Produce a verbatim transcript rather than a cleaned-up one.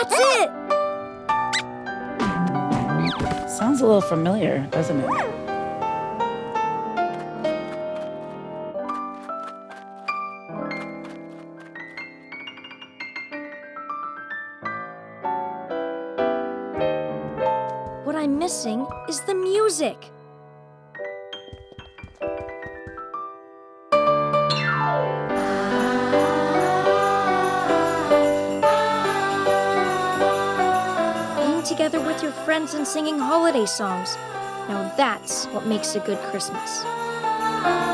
That's it! Sounds a little familiar, doesn't it? What I'm missing is the music. Being together with your friends and singing holiday songs. Now that's what makes a good Christmas.